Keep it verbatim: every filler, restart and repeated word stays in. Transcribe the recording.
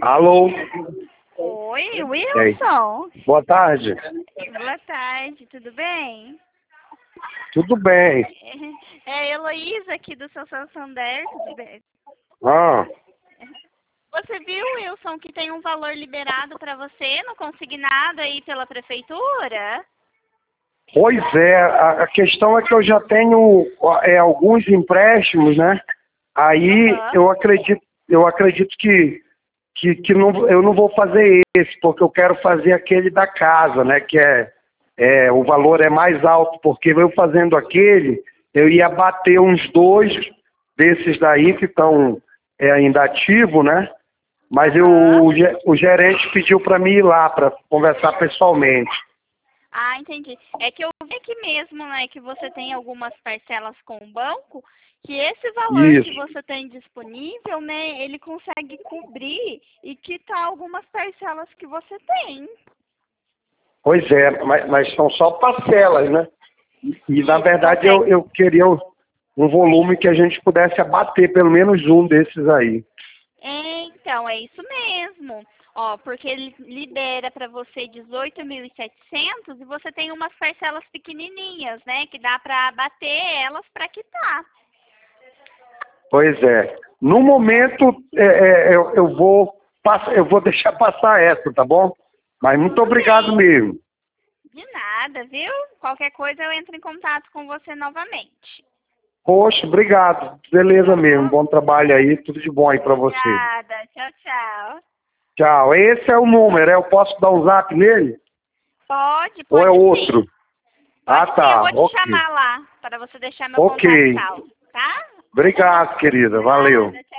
Alô? Oi, E aí? Wilson. Boa tarde. Boa tarde, tudo bem? Tudo bem. É a Heloísa aqui do São Santander, tudo bem? Ah, Você viu, Wilson, que tem um valor liberado para você no consignado aí pela prefeitura? pois é, a, a questão é que eu já tenho é, alguns empréstimos, né? Aí Aham. eu acredito, eu acredito que, que, que não, eu não vou fazer esse, porque eu quero fazer aquele da casa, né? Que é, é o valor é mais alto, porque eu fazendo aquele, eu ia bater uns dois desses daí que estão é, ainda ativos, né? Mas eu, Aham. o, ge- o gerente pediu para mim ir lá para conversar pessoalmente. Ah, entendi. É que eu vi aqui mesmo, né, que você tem algumas parcelas com o banco, que esse valor que Isso. você tem disponível, né, ele consegue cobrir e quitar algumas parcelas que você tem. Pois é, mas, mas são só parcelas, né? E na Isso, verdade eu, consegue. eu queria um, um volume que a gente pudesse abater pelo menos um desses aí. É, então, é isso mesmo. Ó, porque ele libera para você dezoito mil e setecentos e você tem umas parcelas pequenininhas, né, que dá para bater elas para quitar. Pois é. No momento é, é, eu, eu vou pass- eu vou deixar passar essa, tá bom? Mas muito Tudo obrigado bem. mesmo. De nada, viu? Qualquer coisa eu entro em contato com você novamente. Poxa, obrigado. Beleza mesmo. Tá Bom trabalho aí. Tudo de bom aí pra bom? você. Nada. Tchau, tchau. Tchau. Esse é o número. é? Eu posso dar um zap nele? Pode, Ou é pode outro? sim. Ah, Pode sim, eu tá. vou te Ok. chamar lá para você deixar meu Ok. contato salvo, tá? Obrigado, querida. Valeu. Nada.